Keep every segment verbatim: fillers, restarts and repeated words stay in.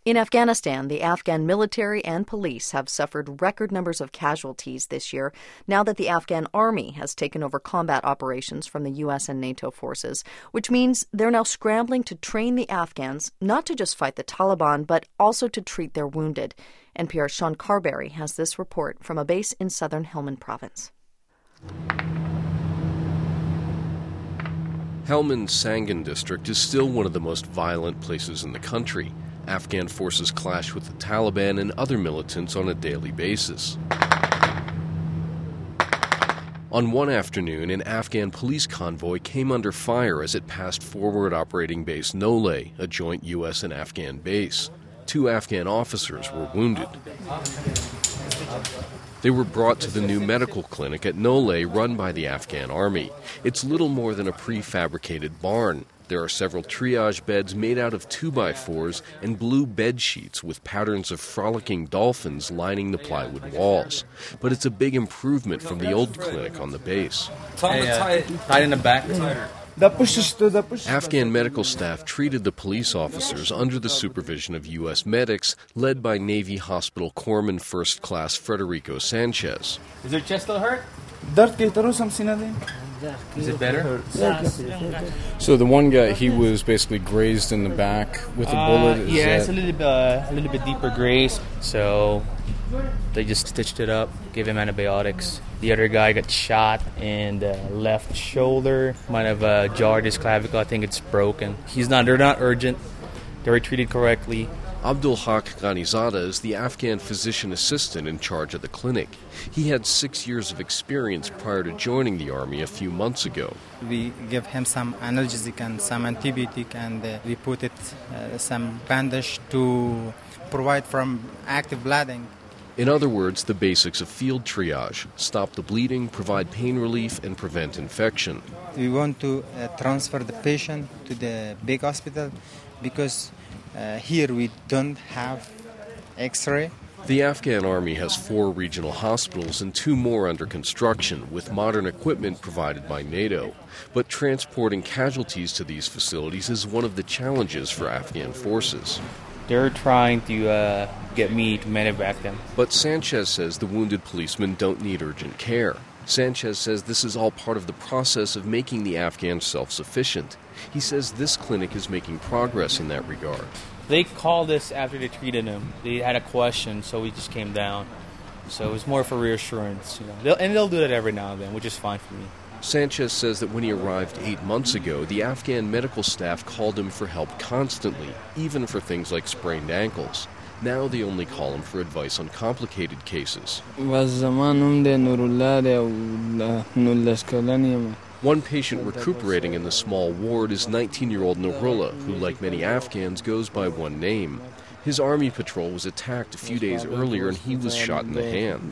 In Afghanistan, the Afghan military and police have suffered record numbers of casualties this year now that the Afghan army has taken over combat operations from the U S and NATO forces, which means they're now scrambling to train the Afghans not to just fight the Taliban, but also to treat their wounded. N P R's Sean Carberry has this report from a base in southern Helmand province. Helmand Sangan district is still one of the most violent places in the country. Afghan forces clash with the Taliban and other militants on a daily basis. On one afternoon, an Afghan police convoy came under fire as it passed forward operating base Nole, a joint U S and Afghan base. Two Afghan officers were wounded. They were brought to the new medical clinic at Nole run by the Afghan army. It's little more than a prefabricated barn. There are several triage beds made out of two by fours and blue bed sheets with patterns of frolicking dolphins lining the plywood walls. But it's a big improvement from the old clinic on the base. Tight in the back. Afghan medical staff treated the police officers under the supervision of U S medics led by Navy Hospital Corpsman First Class Federico Sanchez. Is your chest still hurt? Is it better? So the one guy, he was basically grazed in the back with a bullet? Uh, yeah, that... it's a little bit, uh, a little bit deeper graze. So they just stitched it up, gave him antibiotics. The other guy got shot in the left shoulder, might have uh, jarred his clavicle. I think it's broken. He's not. They're not urgent. They were treated correctly. Abdul Haq Ghanizada is the Afghan physician assistant in charge of the clinic. He had six years of experience prior to joining the army a few months ago. We give him some analgesic and some antibiotic, and uh, we put it uh, some bandage to provide from active bleeding. In other words, the basics of field triage: stop the bleeding, provide pain relief, and prevent infection. We want to uh, transfer the patient to the big hospital because uh, here we don't have X-ray. The Afghan army has four regional hospitals and two more under construction, with modern equipment provided by NATO. But transporting casualties to these facilities is one of the challenges for Afghan forces. They're trying to uh, get me to medevac them. But Sanchez says the wounded policemen don't need urgent care. Sanchez says this is all part of the process of making the Afghans self-sufficient. He says this clinic is making progress in that regard. They called us after they treated him. They had a question, so we just came down. So it was more for reassurance. You know. they'll, and they'll do that every now and then, which is fine for me. Sanchez says that when he arrived eight months ago, the Afghan medical staff called him for help constantly, even for things like sprained ankles. Now they only call him for advice on complicated cases. One patient recuperating in the small ward is nineteen-year-old Nurullah, who, like many Afghans, goes by one name. His army patrol was attacked a few days earlier and he was shot in the hand.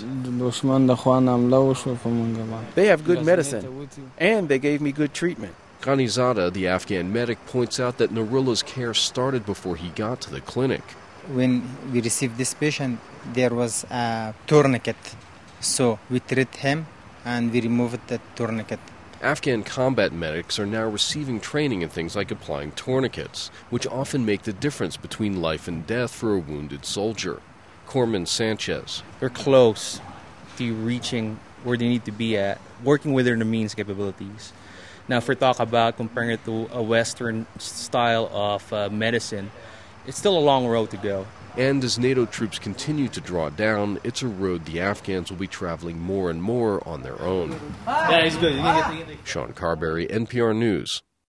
They have good medicine, and they gave me good treatment. Ghanizada, the Afghan medic, points out that Nurullah's care started before he got to the clinic. When we received this patient, there was a tourniquet. So we treat him and we removed the tourniquet. Afghan combat medics are now receiving training in things like applying tourniquets, which often make the difference between life and death for a wounded soldier. Corpsman Sanchez. They're close to reaching where they need to be at, working within their means capabilities. Now, if we talk about comparing it to a Western style of uh, medicine, it's still a long road to go. And as NATO troops continue to draw down, it's a road the Afghans will be traveling more and more on their own. Yeah, it's good. Sean Carberry, N P R News.